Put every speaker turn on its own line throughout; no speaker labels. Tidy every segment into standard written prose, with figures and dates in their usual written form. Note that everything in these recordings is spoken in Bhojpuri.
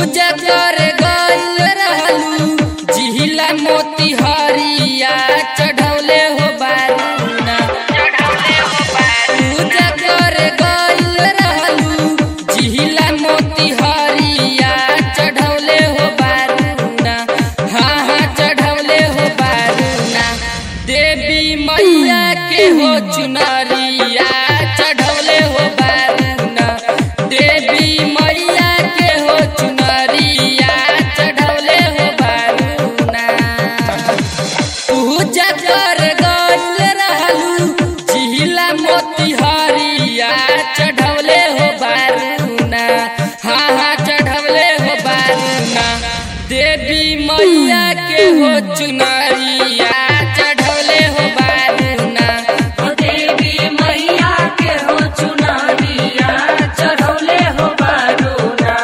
पूजा कर गइल रहलू जिहिला मोतिहारिया चढ़ौले हो बारूना पूजा कर गइल रहलू जिहिला मोतिहारिया चढ़ौले हो बारूना हाँ हाँ चढ़ौले हो बारूना देवी मैया के हो चुनरिया चढ़ौले हो बारूना देवी मैया के हो चुनरिया चढ़ौले हो बारूना पूजा कर गइल रहलू जिहिला मोतिहारिया चढ़ौले हो बारूना हाँ हाँ चढ़ौले हो बारूना देवी मैया के हो चुनरिया चढ़ौले हो बारूना
देवी मैया के हो चुनरिया चढ़ौले हो बारूना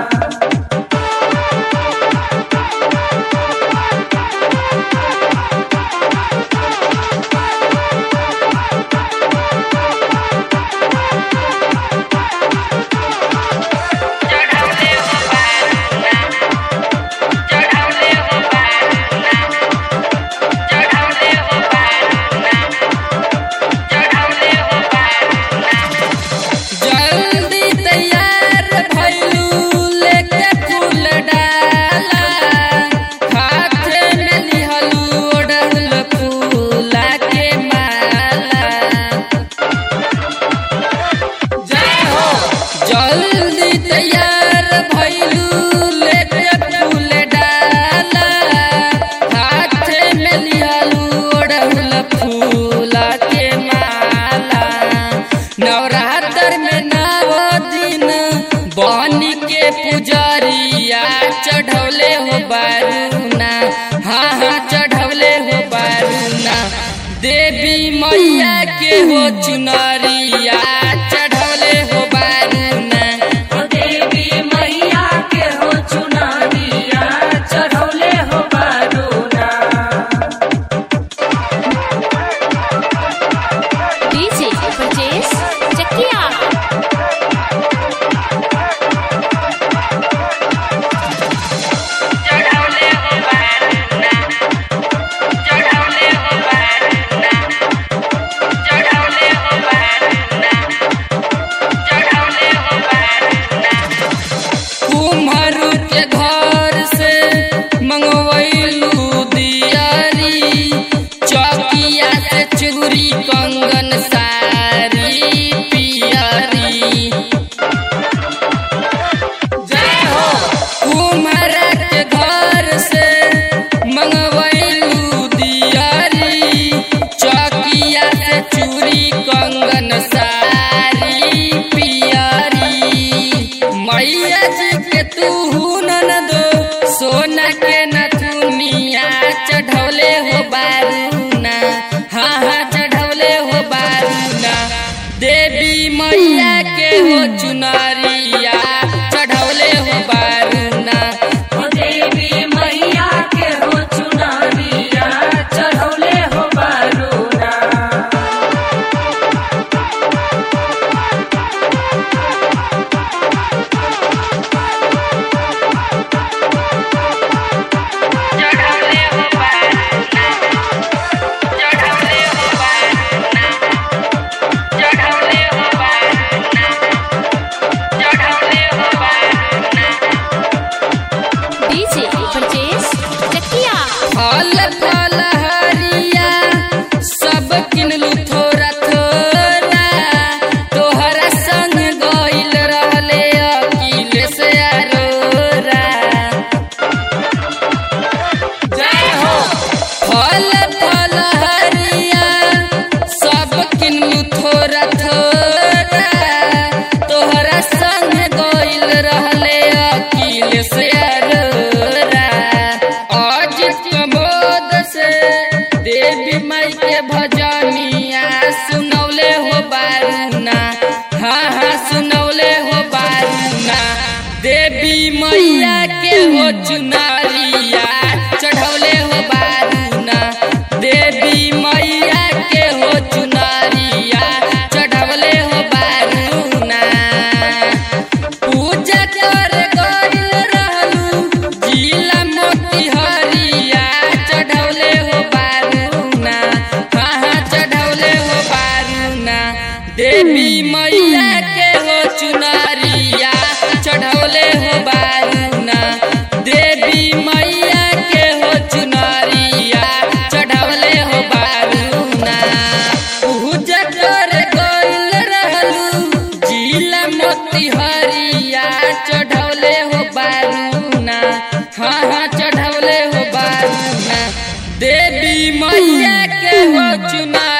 जल्दी तैयार भइलू लेके फूल डाला हाथे में लिहलू ओढ़ल फूला के माला जय हो जल्दी तैयार भइलू लेके फूल डाला हाथे में लिहलू ओढ़ल फूला के माला नवरात्र में नव दिन बनी के पुजारिया चढ़ौले हो बारूना हाँ हाँ चढ़ौले हो बारूना देवी मैया के हो चुनरिया चढ़ौले हो बारूना
देवी मैया के हो चुनरिया चढ़ौले हो बारूना
डीजे परचेस चकिया
चढ़ौले हो बारूना चढ़ौले हो बारूना चढ़ौले हो बारूना चढ़ौले हो बारूना कुम्हरू के घर से मंगवैलू दियारी चौकिया से चूड़ी कंगन सारी पियरी जय हो कुम्हरा के घर से मंगवैलू दियारी चौकिया से चूड़ी कंगन सारी पियरी मैया जी के तू नन दो सोना के नथुनिया चढ़ौले हो बारूना हाँ हाँ चढ़ौले हो बारूना देवी मैया के हो चुनरिया चढ़ौले हो बारूना
देवी मैया के हो चुनरिया चढ़ौले हो बारूना
चढ़ौले हो बारूना चढ़ौले हो बारूना चढ़ौले हो बारूना चढ़ौले हो बारूना
डीजे परचेस चकिया
फल फल हरिया सब किनलू थोड़ा थोड़ा तोहरा संग गइल रहले अकिल से अरोरा जय हो फल फल हरिया सब किनलू थोड़ा थोड़ा तोहरा संग गइल रहले अकिल से अरोरा अजित कमोद से देवी माई के भजनिया सुनौले हो बारूना हाँ हाँ सुनौले हो बारूना देवी मैया के हो चुनरिया चढ़ौले हो बारूना देवी मैया के हो चुनरिया चढ़ौले हो बारूना पूजा कर गइल रह देवी मैया के हो चुनरिया